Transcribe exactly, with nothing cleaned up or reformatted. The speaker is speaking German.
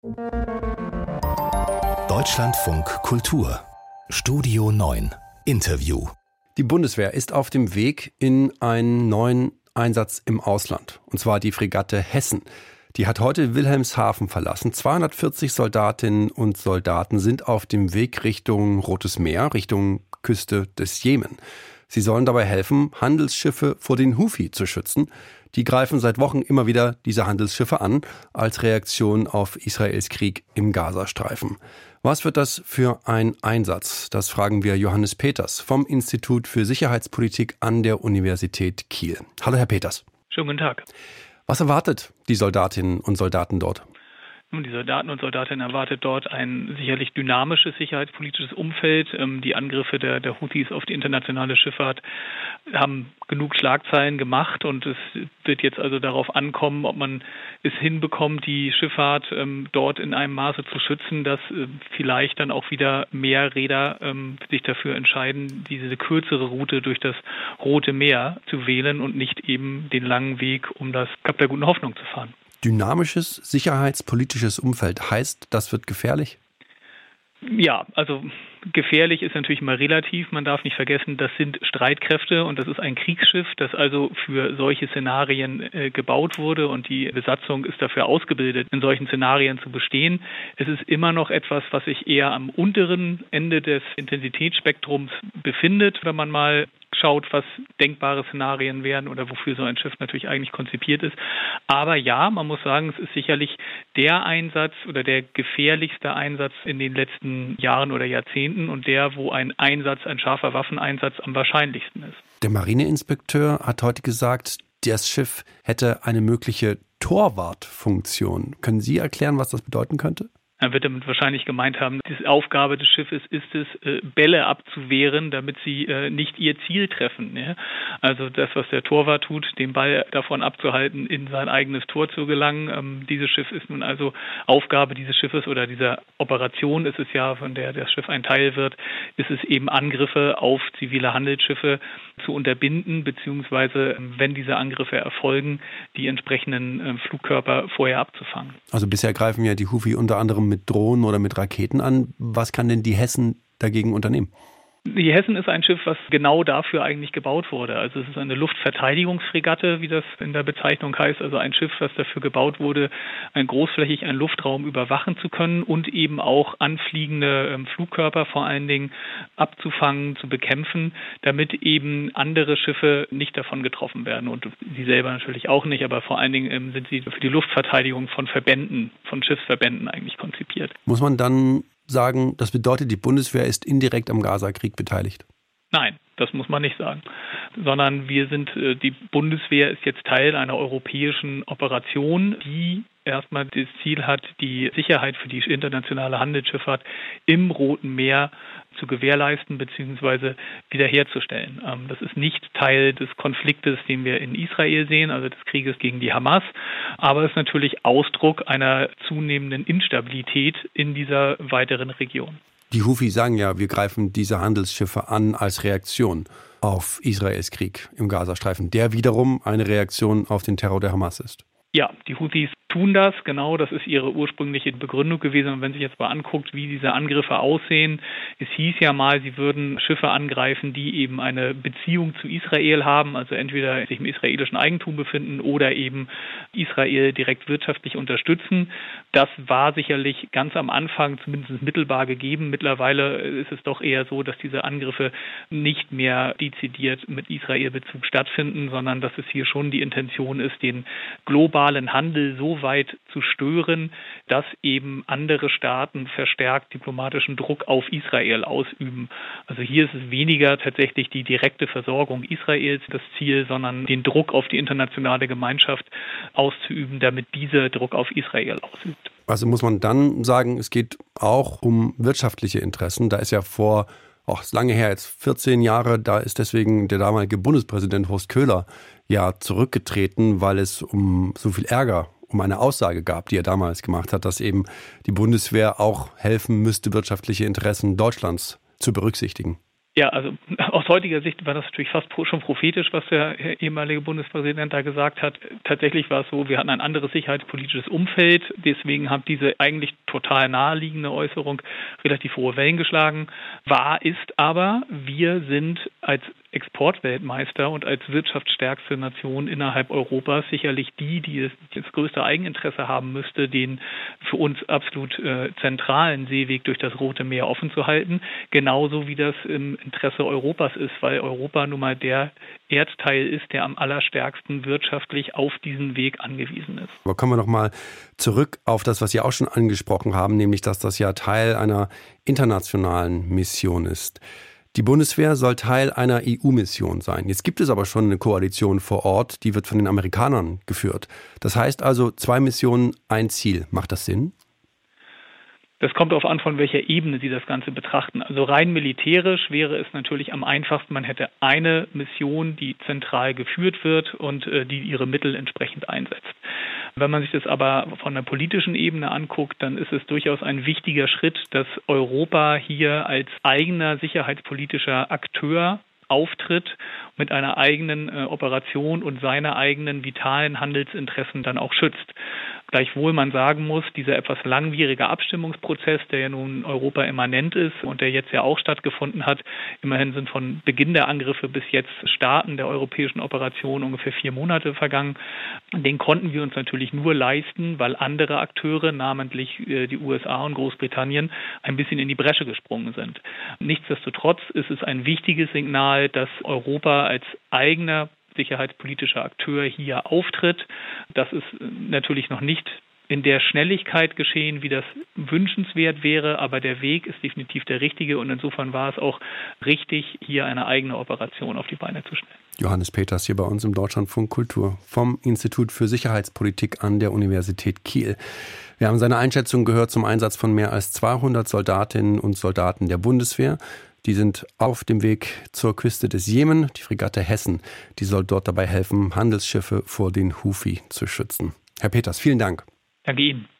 Deutschlandfunk Kultur Studio neun Interview. Die Bundeswehr ist auf dem Weg in einen neuen Einsatz im Ausland. Und zwar die Fregatte Hessen. Die hat heute Wilhelmshaven verlassen. zweihundertvierzig Soldatinnen und Soldaten sind auf dem Weg Richtung Rotes Meer, Richtung Küste des Jemen. Sie sollen dabei helfen, Handelsschiffe vor den Houthi zu schützen. Die greifen seit Wochen immer wieder diese Handelsschiffe an, als Reaktion auf Israels Krieg im Gazastreifen. Was wird das für ein Einsatz? Das fragen wir Johannes Peters vom Institut für Sicherheitspolitik an der Universität Kiel. Hallo, Herr Peters. Schönen guten Tag. Was erwartet die Soldatinnen und Soldaten dort? Die Soldaten und Soldatinnen erwartet dort ein sicherlich dynamisches sicherheitspolitisches Umfeld. Die Angriffe der, der Houthis auf die internationale Schifffahrt haben genug Schlagzeilen gemacht und es wird jetzt also darauf ankommen, ob man es hinbekommt, die Schifffahrt ähm, dort in einem Maße zu schützen, dass äh, vielleicht dann auch wieder mehr Räder ähm, sich dafür entscheiden, diese kürzere Route durch das Rote Meer zu wählen und nicht eben den langen Weg um das Kap der Guten Hoffnung zu fahren. Dynamisches sicherheitspolitisches Umfeld heißt, das wird gefährlich? Ja, also gefährlich ist natürlich immer relativ. Man darf nicht vergessen, das sind Streitkräfte und das ist ein Kriegsschiff, das also für solche Szenarien äh, gebaut wurde und die Besatzung ist dafür ausgebildet, in solchen Szenarien zu bestehen. Es ist immer noch etwas, was sich eher am unteren Ende des Intensitätsspektrums befindet, wenn man mal schaut, was denkbare Szenarien wären oder wofür so ein Schiff natürlich eigentlich konzipiert ist. Aber ja, man muss sagen, es ist sicherlich der Einsatz oder der gefährlichste Einsatz in den letzten Jahren oder Jahrzehnten und der, wo ein Einsatz, ein scharfer Waffeneinsatz am wahrscheinlichsten ist. Der Marineinspekteur hat heute gesagt, das Schiff hätte eine mögliche Torwartfunktion. Können Sie erklären, was das bedeuten könnte? Er wird damit wahrscheinlich gemeint haben, die Aufgabe des Schiffes ist es, Bälle abzuwehren, damit sie nicht ihr Ziel treffen. Also das, was der Torwart tut, den Ball davon abzuhalten, in sein eigenes Tor zu gelangen. Dieses Schiff ist nun also Aufgabe dieses Schiffes oder dieser Operation ist es ja, von der das Schiff ein Teil wird, ist es eben Angriffe auf zivile Handelsschiffe zu unterbinden, beziehungsweise, wenn diese Angriffe erfolgen, die entsprechenden Flugkörper vorher abzufangen. Also bisher greifen ja die Houthi unter anderem mit Drohnen oder mit Raketen an. Was kann denn die Hessen dagegen unternehmen? Die Hessen ist ein Schiff, was genau dafür eigentlich gebaut wurde. Also es ist eine Luftverteidigungsfregatte, wie das in der Bezeichnung heißt. Also ein Schiff, das dafür gebaut wurde, ein großflächig einen Luftraum überwachen zu können und eben auch anfliegende ähm, Flugkörper vor allen Dingen abzufangen, zu bekämpfen, damit eben andere Schiffe nicht davon getroffen werden. Und sie selber natürlich auch nicht, aber vor allen Dingen ähm, sind sie für die Luftverteidigung von Verbänden, von Schiffsverbänden eigentlich konzipiert. Muss man dann sagen, das bedeutet, die Bundeswehr ist indirekt am Gazakrieg beteiligt? Nein, das muss man nicht sagen, sondern wir sind, die Bundeswehr ist jetzt Teil einer europäischen Operation, die erstmal das Ziel hat, die Sicherheit für die internationale Handelsschifffahrt im Roten Meer zu gewährleisten bzw. wiederherzustellen. Das ist nicht Teil des Konfliktes, den wir in Israel sehen, also des Krieges gegen die Hamas, aber es ist natürlich Ausdruck einer zunehmenden Instabilität in dieser weiteren Region. Die Houthi sagen ja, wir greifen diese Handelsschiffe an als Reaktion auf Israels Krieg im Gazastreifen, der wiederum eine Reaktion auf den Terror der Hamas ist. Ja, die Houthis tun das, genau, das ist ihre ursprüngliche Begründung gewesen. Und wenn sich jetzt mal anguckt, wie diese Angriffe aussehen, es hieß ja mal, sie würden Schiffe angreifen, die eben eine Beziehung zu Israel haben, also entweder sich im israelischen Eigentum befinden oder eben Israel direkt wirtschaftlich unterstützen. Das war sicherlich ganz am Anfang zumindest mittelbar gegeben. Mittlerweile ist es doch eher so, dass diese Angriffe nicht mehr dezidiert mit Israel-Bezug stattfinden, sondern dass es hier schon die Intention ist, den globalen Handel so weit zu stören, dass eben andere Staaten verstärkt diplomatischen Druck auf Israel ausüben. Also hier ist es weniger tatsächlich die direkte Versorgung Israels das Ziel, sondern den Druck auf die internationale Gemeinschaft auszuüben, damit dieser Druck auf Israel ausübt. Also muss man dann sagen, es geht auch um wirtschaftliche Interessen. Da ist ja vor, auch lange her, jetzt vierzehn Jahre, da ist deswegen der damalige Bundespräsident Horst Köhler ja zurückgetreten, weil es um so viel Ärger um eine Aussage gab, die er damals gemacht hat, dass eben die Bundeswehr auch helfen müsste, wirtschaftliche Interessen Deutschlands zu berücksichtigen. Ja, also aus heutiger Sicht war das natürlich fast schon prophetisch, was der ehemalige Bundespräsident da gesagt hat. Tatsächlich war es so, wir hatten ein anderes sicherheitspolitisches Umfeld. Deswegen hat diese eigentlich total naheliegende Äußerung relativ hohe Wellen geschlagen. Wahr ist aber, wir sind als Exportweltmeister und als wirtschaftsstärkste Nation innerhalb Europas sicherlich die, die das größte Eigeninteresse haben müsste, den für uns absolut äh, zentralen Seeweg durch das Rote Meer offen zu halten. Genauso wie das im Interesse Europas ist, weil Europa nun mal der Erdteil ist, der am allerstärksten wirtschaftlich auf diesen Weg angewiesen ist. Aber kommen wir noch mal zurück auf das, was Sie auch schon angesprochen haben, nämlich, dass das ja Teil einer internationalen Mission ist. Die Bundeswehr soll Teil einer E U-Mission sein. Jetzt gibt es aber schon eine Koalition vor Ort, die wird von den Amerikanern geführt. Das heißt also, zwei Missionen, ein Ziel. Macht das Sinn? Das kommt darauf an, von welcher Ebene Sie das Ganze betrachten. Also rein militärisch wäre es natürlich am einfachsten, man hätte eine Mission, die zentral geführt wird und äh, die ihre Mittel entsprechend einsetzt. Wenn man sich das aber von der politischen Ebene anguckt, dann ist es durchaus ein wichtiger Schritt, dass Europa hier als eigener sicherheitspolitischer Akteur auftritt, mit einer eigenen äh, Operation und seine eigenen vitalen Handelsinteressen dann auch schützt. Gleichwohl man sagen muss, dieser etwas langwierige Abstimmungsprozess, der ja nun Europa immanent ist und der jetzt ja auch stattgefunden hat, immerhin sind von Beginn der Angriffe bis jetzt Starten der europäischen Operation ungefähr vier Monate vergangen. Den konnten wir uns natürlich nur leisten, weil andere Akteure, namentlich äh, die U S A und Großbritannien, ein bisschen in die Bresche gesprungen sind. Nichtsdestotrotz ist es ein wichtiges Signal, dass Europa als eigener sicherheitspolitischer Akteur hier auftritt. Das ist natürlich noch nicht in der Schnelligkeit geschehen, wie das wünschenswert wäre, aber der Weg ist definitiv der richtige und insofern war es auch richtig, hier eine eigene Operation auf die Beine zu stellen. Johannes Peters hier bei uns im Deutschlandfunk Kultur vom Institut für Sicherheitspolitik an der Universität Kiel. Wir haben seine Einschätzung gehört zum Einsatz von mehr als zweihundert Soldatinnen und Soldaten der Bundeswehr. Die sind auf dem Weg zur Küste des Jemen. Die Fregatte Hessen, die soll dort dabei helfen, Handelsschiffe vor den Houthi zu schützen. Herr Peters, vielen Dank. Danke Ihnen.